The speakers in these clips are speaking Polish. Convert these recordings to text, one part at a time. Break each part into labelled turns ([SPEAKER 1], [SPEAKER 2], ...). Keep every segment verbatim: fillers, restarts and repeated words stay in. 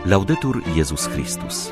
[SPEAKER 1] Laudetur Jezus Chrystus.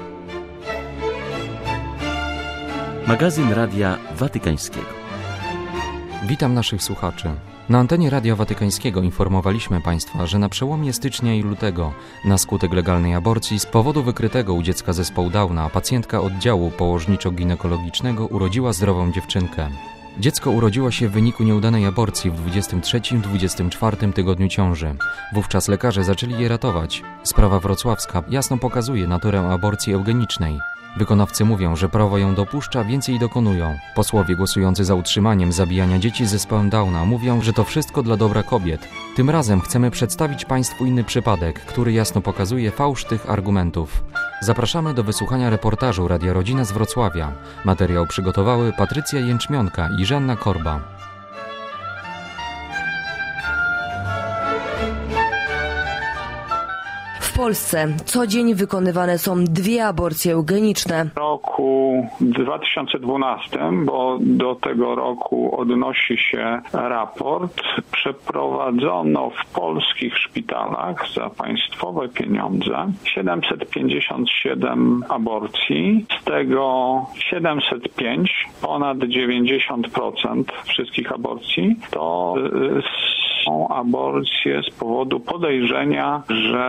[SPEAKER 1] Magazyn Radia Watykańskiego.
[SPEAKER 2] Witam naszych słuchaczy. Na antenie Radia Watykańskiego informowaliśmy Państwa, że na przełomie stycznia i lutego na skutek legalnej aborcji z powodu wykrytego u dziecka zespołu Downa pacjentka oddziału położniczo-ginekologicznego urodziła zdrową dziewczynkę. Dziecko urodziło się w wyniku nieudanej aborcji w dwudziestym trzecim dwudziestym czwartym tygodniu ciąży. Wówczas lekarze zaczęli je ratować. Sprawa wrocławska jasno pokazuje naturę aborcji eugenicznej. Wykonawcy mówią, że prawo ją dopuszcza, więc jej dokonują. Posłowie głosujący za utrzymaniem zabijania dzieci z zespołem Downa mówią, że to wszystko dla dobra kobiet. Tym razem chcemy przedstawić Państwu inny przypadek, który jasno pokazuje fałsz tych argumentów. Zapraszamy do wysłuchania reportażu Radia Rodzina z Wrocławia. Materiał przygotowały Patrycja Jęczmionka i Żanna Korba.
[SPEAKER 3] W Polsce co dzień wykonywane są dwie aborcje eugeniczne.
[SPEAKER 4] W roku dwa tysiące dwunastym, bo do tego roku odnosi się raport, przeprowadzono w polskich szpitalach za państwowe pieniądze siedemset pięćdziesiąt siedem aborcji, z tego siedemset pięć, ponad dziewięćdziesiąt procent wszystkich aborcji, to są aborcje z powodu podejrzenia, że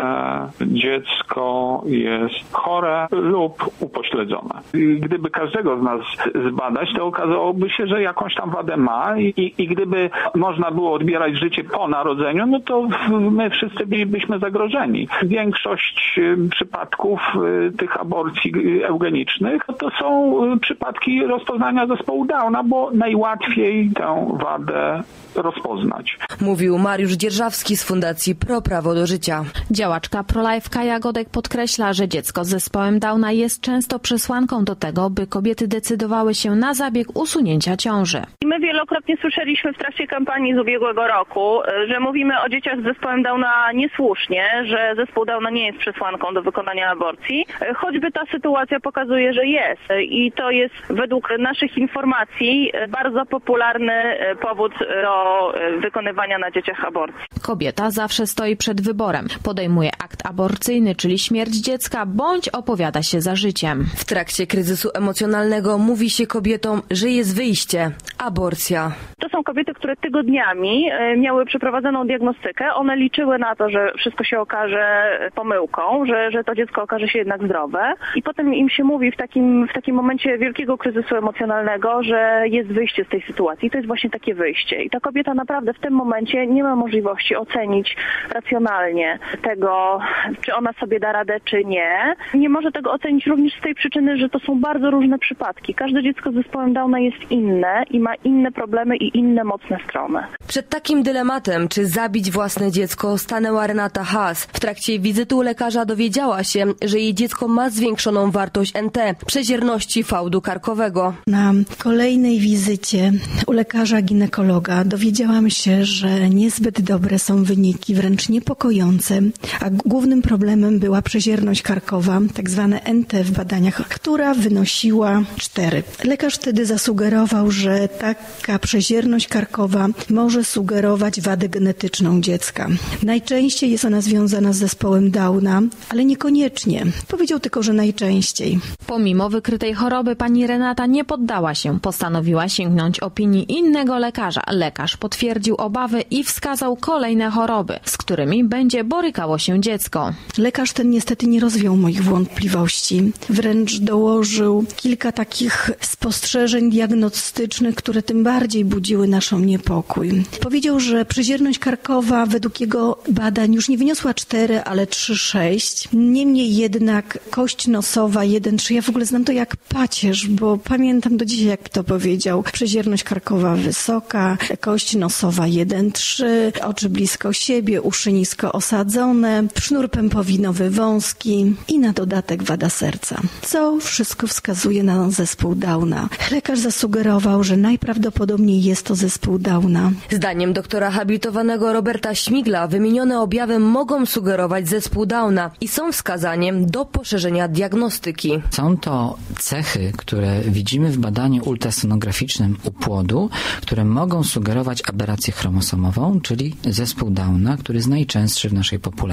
[SPEAKER 4] dziecko jest chore lub upośledzone. Gdyby każdego z nas zbadać, to okazałoby się, że jakąś tam wadę ma i, i, i gdyby można było odbierać życie po narodzeniu, no to my wszyscy bylibyśmy zagrożeni. Większość przypadków tych aborcji eugenicznych to są przypadki rozpoznania zespołu Downa, bo najłatwiej tę wadę rozpoznać.
[SPEAKER 3] Mówił Mariusz Dzierżawski z Fundacji Pro Prawo do Życia.
[SPEAKER 5] Działaczka pro-life Kaja Godek podkreśla, że dziecko z zespołem Downa jest często przesłanką do tego, by kobiety decydowały się na zabieg usunięcia ciąży.
[SPEAKER 6] My wielokrotnie słyszeliśmy w trakcie kampanii z ubiegłego roku, że mówimy o dzieciach z zespołem Downa niesłusznie, że zespół Downa nie jest przesłanką do wykonania aborcji, choćby ta sytuacja pokazuje, że jest. I to jest według naszych informacji bardzo popularny powód do wykonywania na dzieciach aborcji.
[SPEAKER 5] Kobieta zawsze stoi przed wyborem. Podejmuje akt aborcyjny, czyli śmierć dziecka, bądź opowiada się za życiem.
[SPEAKER 3] W trakcie kryzysu emocjonalnego mówi się kobietom, że jest wyjście – aborcja.
[SPEAKER 6] To są kobiety, które tygodniami miały przeprowadzoną diagnostykę. One liczyły na to, że wszystko się okaże pomyłką, że, że to dziecko okaże się jednak zdrowe. I potem im się mówi w takim, w takim momencie wielkiego kryzysu emocjonalnego, że jest wyjście z tej sytuacji. I to jest właśnie takie wyjście. I ta kobieta naprawdę w tym momencie nie ma możliwości ocenić racjonalnie tego, czy ona sobie da radę, czy nie. Nie może tego ocenić również z tej przyczyny, że to są bardzo różne przypadki. Każde dziecko z zespołem Downa jest inne i ma inne problemy i inne mocne strony.
[SPEAKER 3] Przed takim dylematem, czy zabić własne dziecko, stanęła Renata Haas. W trakcie wizyty u lekarza dowiedziała się, że jej dziecko ma zwiększoną wartość N T, przezierności fałdu karkowego.
[SPEAKER 7] Na kolejnej wizycie u lekarza ginekologa dowiedziałam się, że niezbyt dobre są wyniki, wręcz niepokojące, a głównym problemem była przezierność karkowa, tak zwane N T w badaniach, która wynosiła cztery. Lekarz wtedy zasugerował, że taka przezierność karkowa może sugerować wadę genetyczną dziecka. Najczęściej jest ona związana z zespołem Downa, ale niekoniecznie. Powiedział tylko, że najczęściej.
[SPEAKER 5] Pomimo wykrytej choroby pani Renata nie poddała się. Postanowiła sięgnąć opinii innego lekarza. Lekarz potwierdził obawy i wskazał kolejne choroby, z którymi będzie borykało się dziecko.
[SPEAKER 7] Lekarz ten niestety nie rozwiał moich wątpliwości. Wręcz dołożył kilka takich spostrzeżeń diagnostycznych, które tym bardziej budziły naszą niepokój. Powiedział, że przezierność karkowa według jego badań już nie wyniosła cztery, ale trzy sześć. Niemniej jednak kość nosowa jeden trzy. Ja w ogóle znam to jak pacierz, bo pamiętam do dzisiaj, jak to powiedział. Przezierność karkowa wysoka, kość nosowa jeden trzy, oczy blisko siebie, uszy nisko osadzone, sznur pępowinowy wąski i na dodatek wada serca. Co wszystko wskazuje na zespół Downa. Lekarz zasugerował, że najprawdopodobniej jest to zespół Downa.
[SPEAKER 3] Zdaniem doktora habilitowanego Roberta Śmigla wymienione objawy mogą sugerować zespół Downa i są wskazaniem do poszerzenia diagnostyki.
[SPEAKER 8] Są to cechy, które widzimy w badaniu ultrasonograficznym u płodu, które mogą sugerować aberrację chromosomową, czyli zespół Downa, który jest najczęstszy w naszej populacji.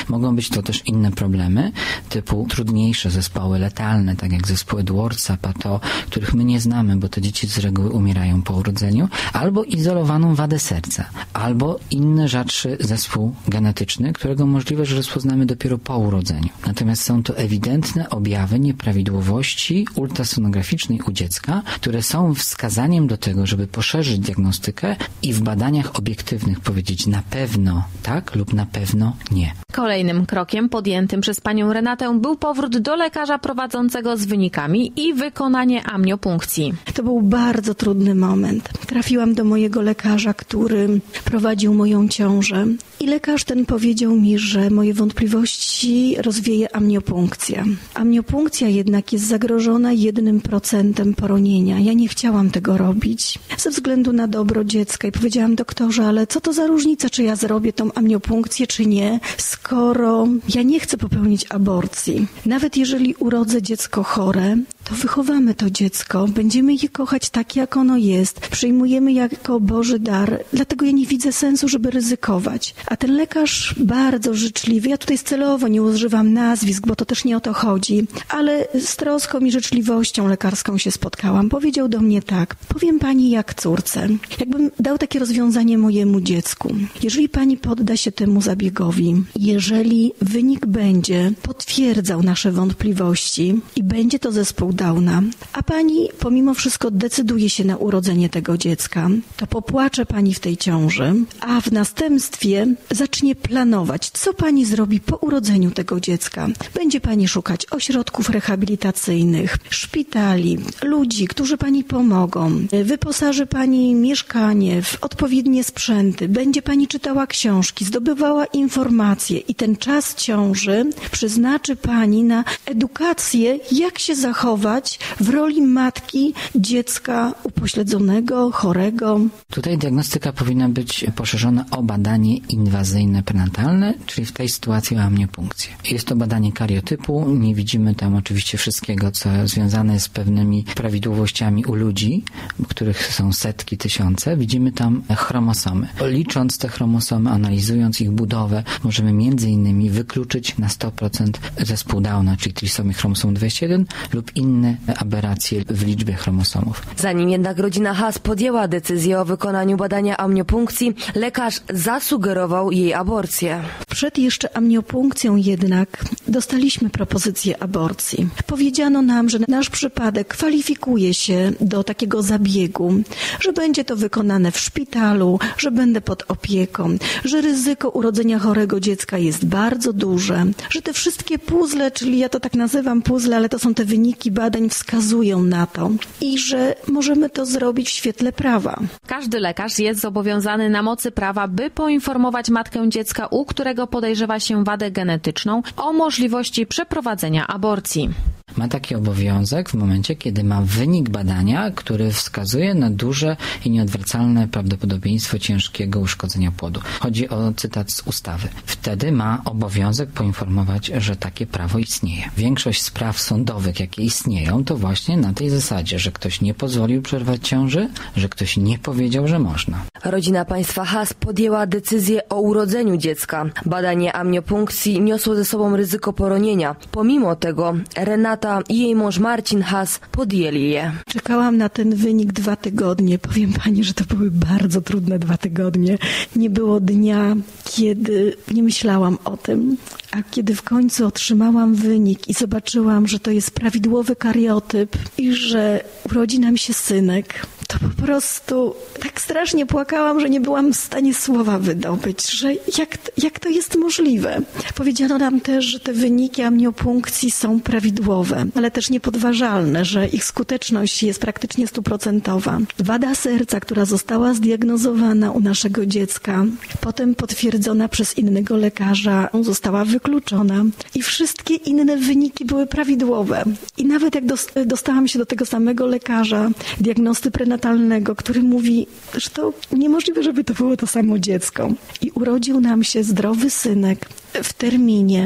[SPEAKER 8] Mogą być to też inne problemy, typu trudniejsze zespoły letalne, tak jak zespoły Edwardsa, Pato, których my nie znamy, bo te dzieci z reguły umierają po urodzeniu, albo izolowaną wadę serca, albo inny, rzadszy zespół genetyczny, którego możliwe, że rozpoznamy dopiero po urodzeniu. Natomiast są to ewidentne objawy nieprawidłowości ultrasonograficznej u dziecka, które są wskazaniem do tego, żeby poszerzyć diagnostykę i w badaniach obiektywnych powiedzieć na pewno tak lub na pewno nie.
[SPEAKER 5] Kolejnym krokiem podjętym przez panią Renatę był powrót do lekarza prowadzącego z wynikami i wykonanie amniopunkcji.
[SPEAKER 7] To był bardzo trudny moment. Trafiłam do mojego lekarza, który prowadził moją ciążę i lekarz ten powiedział mi, że moje wątpliwości rozwieje amniopunkcja. Amniopunkcja jednak jest zagrożona jednym procentem poronienia. Ja nie chciałam tego robić ze względu na dobro dziecka i powiedziałam: doktorze, ale co to za różnica, czy ja zrobię tą amniopunkcję, czy nie, skoro ja nie chcę popełnić aborcji. Nawet jeżeli urodzę dziecko chore, to wychowamy to dziecko, będziemy je kochać tak, jak ono jest, przyjmujemy jako Boży dar, dlatego ja nie widzę sensu, żeby ryzykować. A ten lekarz bardzo życzliwy, ja tutaj celowo nie używam nazwisk, bo to też nie o to chodzi, ale z troską i życzliwością lekarską się spotkałam. Powiedział do mnie tak: powiem pani jak córce, jakbym dał takie rozwiązanie mojemu dziecku. Jeżeli pani podda się temu zabiegowi, jeżeli wynik będzie potwierdzał nasze wątpliwości i będzie to zespół Downa, a pani pomimo wszystko decyduje się na urodzenie tego dziecka, to popłacze pani w tej ciąży, a w następstwie zacznie planować, co pani zrobi po urodzeniu tego dziecka. Będzie pani szukać ośrodków rehabilitacyjnych, szpitali, ludzi, którzy pani pomogą. Wyposaży pani mieszkanie w odpowiednie sprzęty. Będzie pani czytała książki, zdobywała informacje i ten czas ciąży przeznaczy pani na edukację, jak się zachować w roli matki dziecka upośledzonego, chorego.
[SPEAKER 8] Tutaj diagnostyka powinna być poszerzona o badanie inwazyjne prenatalne, czyli w tej sytuacji o amniopunkcję. Jest to badanie kariotypu, nie widzimy tam oczywiście wszystkiego, co związane jest z pewnymi prawidłowościami u ludzi, których są setki, tysiące. Widzimy tam chromosomy. Licząc te chromosomy, analizując ich budowę, możemy między innymi wykluczyć na sto procent zespół Downa, czyli trisomię chromosomu dwieście jeden lub inne aberracje w liczbie chromosomów.
[SPEAKER 3] Zanim jednak rodzina Haas podjęła decyzję o wykonaniu badania amniopunkcji, lekarz zasugerował jej aborcję.
[SPEAKER 7] Przed jeszcze amniopunkcją jednak dostaliśmy propozycję aborcji. Powiedziano nam, że nasz przypadek kwalifikuje się do takiego zabiegu, że będzie to wykonane w szpitalu, że będę pod opieką, że ryzyko urodzenia chorego dziecka jest bardzo duże, że te wszystkie puzzle, czyli ja to tak nazywam puzzle, ale to są te wyniki badań, wskazują na to i że możemy to zrobić w świetle prawa.
[SPEAKER 5] Każdy lekarz jest zobowiązany na mocy prawa, by poinformować matkę dziecka, u którego podejrzewa się wadę genetyczną, o możliwości przeprowadzenia aborcji.
[SPEAKER 8] Ma taki obowiązek w momencie, kiedy ma wynik badania, który wskazuje na duże i nieodwracalne prawdopodobieństwo ciężkiego uszkodzenia płodu. Chodzi o cytat z ustawy. Wtedy ma obowiązek poinformować, że takie prawo istnieje. Większość spraw sądowych, jakie istnieją, to właśnie na tej zasadzie, że ktoś nie pozwolił przerwać ciąży, że ktoś nie powiedział, że można.
[SPEAKER 3] Rodzina państwa Haas podjęła decyzję o urodzeniu dziecka. Badanie amniopunkcji niosło ze sobą ryzyko poronienia. Pomimo tego Renata i jej mąż Marcin Haas podjęli je.
[SPEAKER 7] Czekałam na ten wynik dwa tygodnie. Powiem pani, że to były bardzo trudne dwa tygodnie. Nie było dnia, kiedy nie myślałam o tym. A kiedy w końcu otrzymałam wynik i zobaczyłam, że to jest prawidłowy kariotyp i że urodzi nam się synek, to po prostu tak strasznie płakałam, że nie byłam w stanie słowa wydobyć, że jak, jak to jest możliwe. Powiedziano nam też, że te wyniki amniopunkcji są prawidłowe, ale też niepodważalne, że ich skuteczność jest praktycznie stuprocentowa. Wada serca, która została zdiagnozowana u naszego dziecka, potem potwierdzona przez innego lekarza, została wykluczona i wszystkie inne wyniki były prawidłowe. I nawet jak dostałam się do tego samego lekarza, diagnosty prenatalnego, który mówi, że to niemożliwe, żeby to było to samo dziecko. I urodził nam się zdrowy synek w terminie,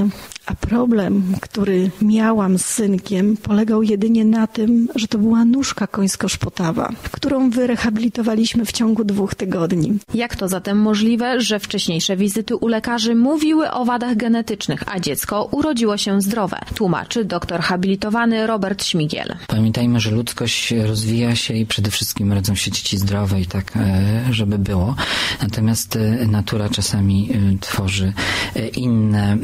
[SPEAKER 7] A problem, który miałam z synkiem, polegał jedynie na tym, że to była nóżka końsko-szpotawa, którą wyrehabilitowaliśmy w ciągu dwóch tygodni.
[SPEAKER 5] Jak to zatem możliwe, że wcześniejsze wizyty u lekarzy mówiły o wadach genetycznych, a dziecko urodziło się zdrowe? Tłumaczy doktor habilitowany Robert Śmigiel.
[SPEAKER 8] Pamiętajmy, że ludzkość rozwija się i przede wszystkim rodzą się dzieci zdrowe i tak, żeby było. Natomiast natura czasami tworzy inne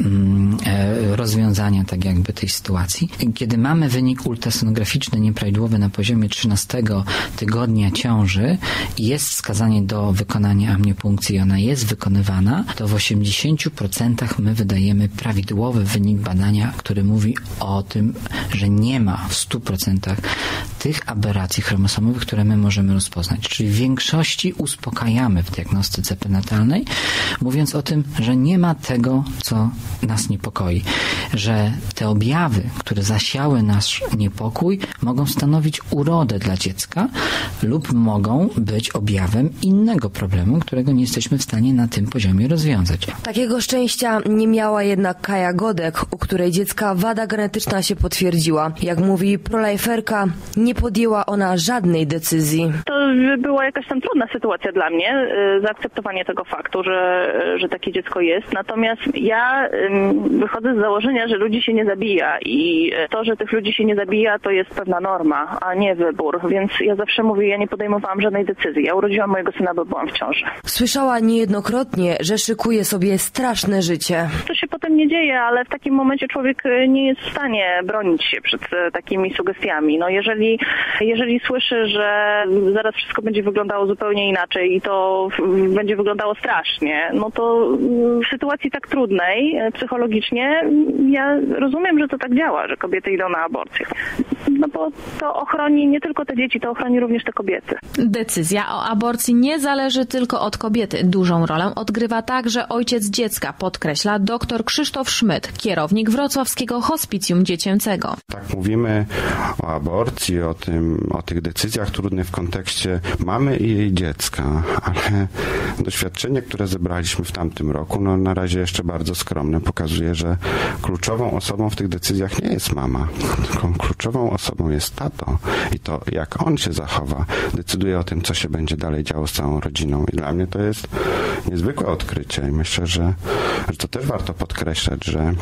[SPEAKER 8] rozwiązania tak jakby tej sytuacji. Kiedy mamy wynik ultrasonograficzny nieprawidłowy na poziomie trzynastego tygodnia ciąży i jest wskazanie do wykonania amniopunkcji i ona jest wykonywana, to w osiemdziesięciu procentach my wydajemy prawidłowy wynik badania, który mówi o tym, że nie ma w stu procentach tych aberracji chromosomowych, które my możemy rozpoznać. Czyli w większości uspokajamy w diagnostyce prenatalnej, mówiąc o tym, że nie ma tego, co nas niepokoi. Że te objawy, które zasiały nasz niepokój, mogą stanowić urodę dla dziecka lub mogą być objawem innego problemu, którego nie jesteśmy w stanie na tym poziomie rozwiązać.
[SPEAKER 3] Takiego szczęścia nie miała jednak Kaja Godek, u której dziecka wada genetyczna się potwierdziła. Jak mówi proliferka, nie podjęła ona żadnej decyzji.
[SPEAKER 6] To była jakaś tam trudna sytuacja dla mnie, zaakceptowanie tego faktu, że, że takie dziecko jest. Natomiast ja wychodzę z założenia, że ludzi się nie zabija i to, że tych ludzi się nie zabija, to jest pewna norma, a nie wybór. Więc ja zawsze mówię, ja nie podejmowałam żadnej decyzji. Ja urodziłam mojego syna, bo byłam w ciąży.
[SPEAKER 3] Słyszała niejednokrotnie, że szykuje sobie straszne życie.
[SPEAKER 6] To się potem nie dzieje, ale w takim momencie człowiek nie jest w stanie bronić się przed takimi sugestiami. No jeżeli, jeżeli słyszy, że zaraz wszystko będzie wyglądało zupełnie inaczej i to będzie wyglądało strasznie, no to w sytuacji tak trudnej psychologicznie ja rozumiem, że to tak działa, że kobiety idą na aborcję. No bo to ochroni nie tylko te dzieci, to ochroni również te kobiety.
[SPEAKER 5] Decyzja o aborcji nie zależy tylko od kobiety. Dużą rolę odgrywa także ojciec dziecka, podkreśla dr Krzysztof Szmyt, kierownik wrocławskiego hospicjum dziecięcego.
[SPEAKER 9] Tak mówimy o aborcji, o tym, o tych decyzjach trudnych w kontekście mamy i jej dziecka, ale doświadczenie, które zebraliśmy w tamtym roku, no na razie jeszcze bardzo skromne, pokazuje, że kluczową osobą w tych decyzjach nie jest mama, tylko kluczową osobą jest tato i to, jak on się zachowa, decyduje o tym, co się będzie dalej działo z całą rodziną. I dla mnie to jest niezwykłe odkrycie i myślę, że, że to też warto podkreślać, że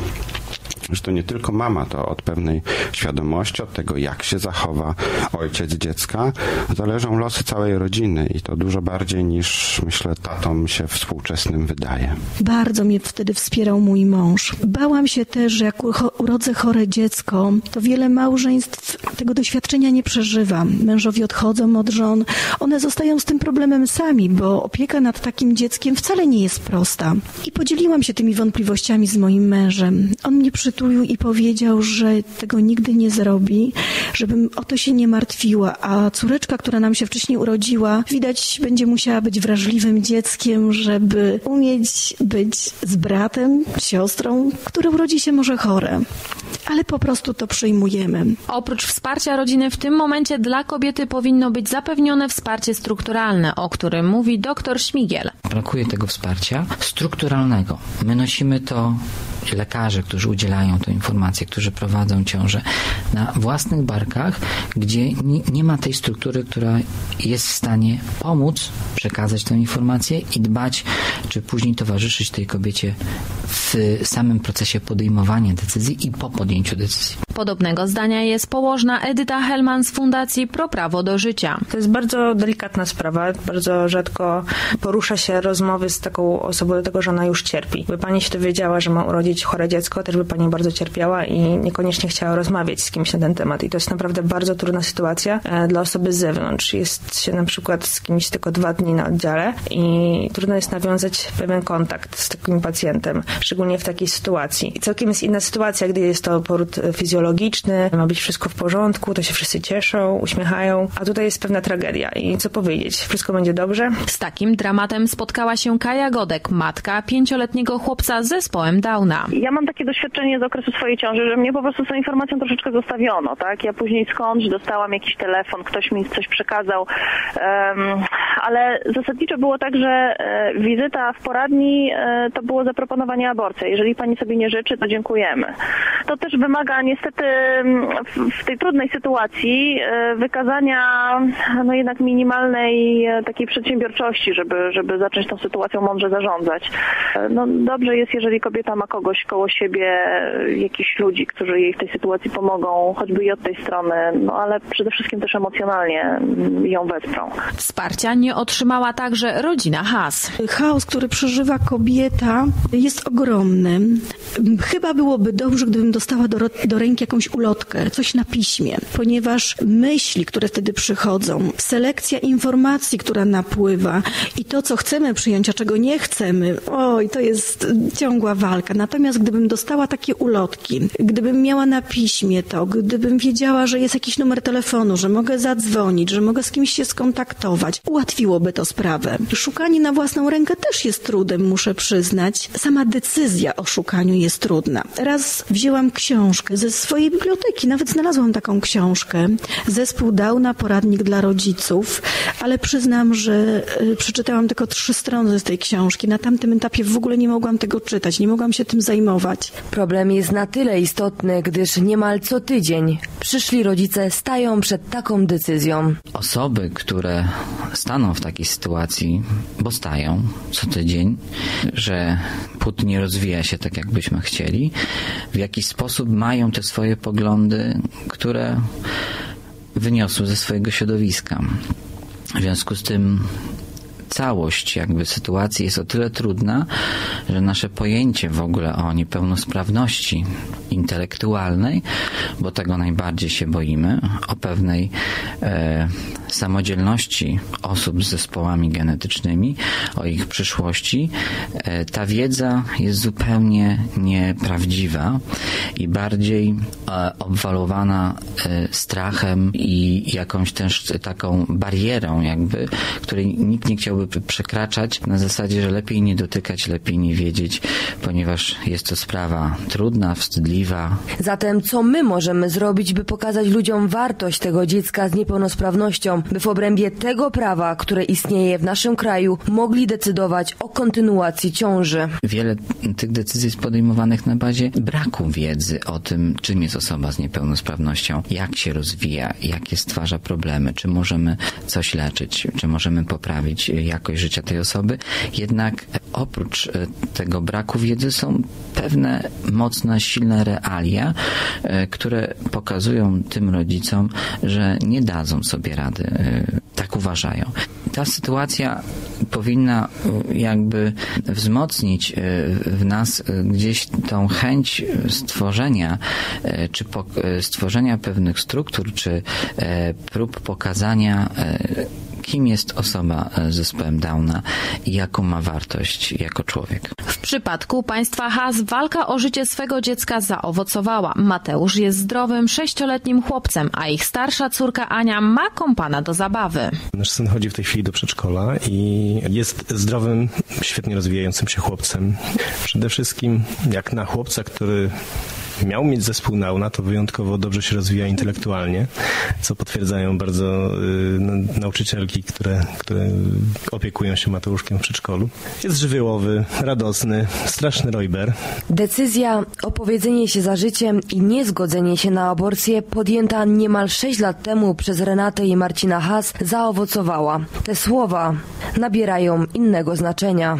[SPEAKER 9] że to nie tylko mama, to od pewnej świadomości, od tego, jak się zachowa ojciec dziecka, zależą losy całej rodziny i to dużo bardziej niż, myślę, tatom się współczesnym wydaje.
[SPEAKER 7] Bardzo mnie wtedy wspierał mój mąż. Bałam się też, że jak urodzę chore dziecko, to wiele małżeństw tego doświadczenia nie przeżywa. Mężowie odchodzą od żon. One zostają z tym problemem sami, bo opieka nad takim dzieckiem wcale nie jest prosta. I podzieliłam się tymi wątpliwościami z moim mężem. On mnie przytulił i powiedział, że tego nigdy nie zrobi, żebym o to się nie martwiła, a córeczka, która nam się wcześniej urodziła, widać będzie musiała być wrażliwym dzieckiem, żeby umieć być z bratem, siostrą, które urodzi się może chore. Ale po prostu to przyjmujemy.
[SPEAKER 5] Oprócz wsparcia rodziny w tym momencie dla kobiety powinno być zapewnione wsparcie strukturalne, o którym mówi dr Śmigiel.
[SPEAKER 8] Brakuje tego wsparcia strukturalnego. My nosimy to, lekarze, którzy udzielają tę informację, którzy prowadzą ciążę, na własnych barkach, gdzie nie, nie ma tej struktury, która jest w stanie pomóc przekazać tę informację i dbać, czy później towarzyszyć tej kobiecie w samym procesie podejmowania decyzji i po podjęciu decyzji.
[SPEAKER 5] Podobnego zdania jest położna Edyta Hellman z Fundacji Pro Prawo do Życia.
[SPEAKER 10] To jest bardzo delikatna sprawa. Bardzo rzadko porusza się rozmowy z taką osobą do tego, że ona już cierpi. By pani się dowiedziała, że ma urodzić chore dziecko, też by pani bardzo cierpiała i niekoniecznie chciała rozmawiać z kimś na ten temat. I to jest naprawdę bardzo trudna sytuacja dla osoby z zewnątrz. Jest się na przykład z kimś tylko dwa dni na oddziale i trudno jest nawiązać pewien kontakt z takim pacjentem, szczególnie w takiej sytuacji. I całkiem jest inna sytuacja, gdy jest to poród fizjologiczny, biologiczny, ma być wszystko w porządku, to się wszyscy cieszą, uśmiechają, a tutaj jest pewna tragedia i co powiedzieć, wszystko będzie dobrze.
[SPEAKER 5] Z takim dramatem spotkała się Kaja Godek, matka pięcioletniego chłopca z zespołem Downa.
[SPEAKER 6] Ja mam takie doświadczenie z okresu swojej ciąży, że mnie po prostu z tą informacją troszeczkę zostawiono, tak? Ja później skądś dostałam jakiś telefon, ktoś mi coś przekazał, um, ale zasadniczo było tak, że e, wizyta w poradni e, to było zaproponowanie aborcji. Jeżeli pani sobie nie życzy, to dziękujemy. To też wymaga niestety w, w tej trudnej sytuacji e, wykazania no jednak minimalnej e, takiej przedsiębiorczości, żeby, żeby zacząć tą sytuacją mądrze zarządzać. E, no dobrze jest, jeżeli kobieta ma kogoś koło siebie, e, jakichś ludzi, którzy jej w tej sytuacji pomogą, choćby i od tej strony, no ale przede wszystkim też emocjonalnie ją wesprą.
[SPEAKER 5] Wsparcia nie otrzymała także rodzina Haas.
[SPEAKER 7] Chaos, który przeżywa kobieta, jest ogromny. Chyba byłoby dobrze, gdybym dostała do, do ręki jakąś ulotkę, coś na piśmie, ponieważ myśli, które wtedy przychodzą, selekcja informacji, która napływa i to, co chcemy przyjąć, a czego nie chcemy, oj, to jest ciągła walka. Natomiast gdybym dostała takie ulotki, gdybym miała na piśmie to, gdybym wiedziała, że jest jakiś numer telefonu, że mogę zadzwonić, że mogę z kimś się skontaktować, ułatwiłoby to sprawę. Szukanie na własną rękę też jest trudem, muszę przyznać. Sama decyzja o szukaniu jest trudna. Raz wzięłam książkę ze swojej biblioteki, nawet znalazłam taką książkę. Zespół Downa, poradnik dla rodziców, ale przyznam, że y, przeczytałam tylko trzy strony z tej książki. Na tamtym etapie w ogóle nie mogłam tego czytać, nie mogłam się tym zajmować.
[SPEAKER 3] Problem jest na tyle istotny, gdyż niemal co tydzień przyszli rodzice stają przed taką decyzją.
[SPEAKER 8] Osoby, które staną w takiej sytuacji, bo stają co tydzień, że płód nie rozwija się tak, jak byśmy chcieli, w jakiś sposób mają te swoje poglądy, które wyniosły ze swojego środowiska. W związku z tym całość jakby sytuacji jest o tyle trudna, że nasze pojęcie w ogóle o niepełnosprawności intelektualnej, bo tego najbardziej się boimy, o pewnej e, samodzielności osób z zespołami genetycznymi, o ich przyszłości, e, ta wiedza jest zupełnie nieprawdziwa i bardziej e, obwalowana e, strachem i jakąś też taką barierą jakby, której nikt nie chciałby przekraczać na zasadzie, że lepiej nie dotykać, lepiej nie wiedzieć, ponieważ jest to sprawa trudna, wstydliwa.
[SPEAKER 3] Zatem co my możemy zrobić, by pokazać ludziom wartość tego dziecka z niepełnosprawnością, by w obrębie tego prawa, które istnieje w naszym kraju, mogli decydować o kontynuacji ciąży?
[SPEAKER 8] Wiele tych decyzji jest podejmowanych na bazie braku wiedzy o tym, czym jest osoba z niepełnosprawnością, jak się rozwija, jakie stwarza problemy, czy możemy coś leczyć, czy możemy poprawić jakość życia tej osoby. Jednak oprócz tego braku wiedzy są pewne mocne, silne realia, które pokazują tym rodzicom, że nie dadzą sobie rady. Tak uważają. Ta sytuacja powinna jakby wzmocnić w nas gdzieś tą chęć stworzenia, czy stworzenia pewnych struktur, czy prób pokazania, kim jest osoba z zespołem Downa i jaką ma wartość jako człowiek.
[SPEAKER 5] W przypadku państwa Haas walka o życie swego dziecka zaowocowała. Mateusz jest zdrowym, sześcioletnim chłopcem, a ich starsza córka Ania ma kompana do zabawy.
[SPEAKER 11] Nasz syn chodzi w tej chwili do przedszkola i jest zdrowym, świetnie rozwijającym się chłopcem. Przede wszystkim jak na chłopca, który miał mieć zespół Downa, to wyjątkowo dobrze się rozwija intelektualnie, co potwierdzają bardzo y, nauczycielki, które, które opiekują się Mateuszkiem w przedszkolu. Jest żywiołowy, radosny, straszny rojber.
[SPEAKER 3] Decyzja o powiedzenie się za życiem i niezgodzenie się na aborcję podjęta niemal sześć lat temu przez Renatę i Marcina Haas zaowocowała. Te słowa nabierają innego znaczenia.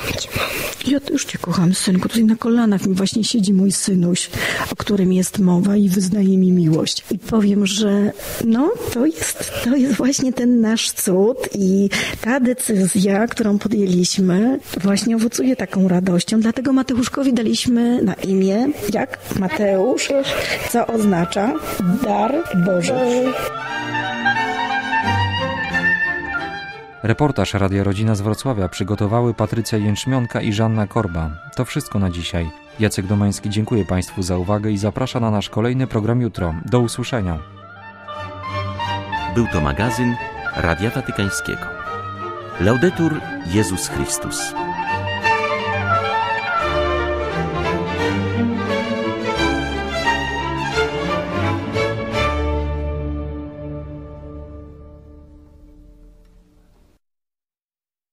[SPEAKER 7] Ja już cię kocham, synku. Tutaj na kolanach mi właśnie siedzi mój synuś, o którym jest mowa i wyznaje mi miłość. I powiem, że no, to jest, to jest właśnie ten nasz cud i ta decyzja, którą podjęliśmy, właśnie owocuje taką radością. Dlatego Mateuszkowi daliśmy na imię, jak Mateusz, co oznacza dar Boży.
[SPEAKER 2] Reportaż Radia Rodzina z Wrocławia przygotowały Patrycja Jęczmionka i Żanna Korba. To wszystko na dzisiaj. Jacek Domański dziękuję Państwu za uwagę i zaprasza na nasz kolejny program jutro. Do usłyszenia.
[SPEAKER 1] Był to magazyn Radia Watykańskiego. Laudetur Jezus Chrystus.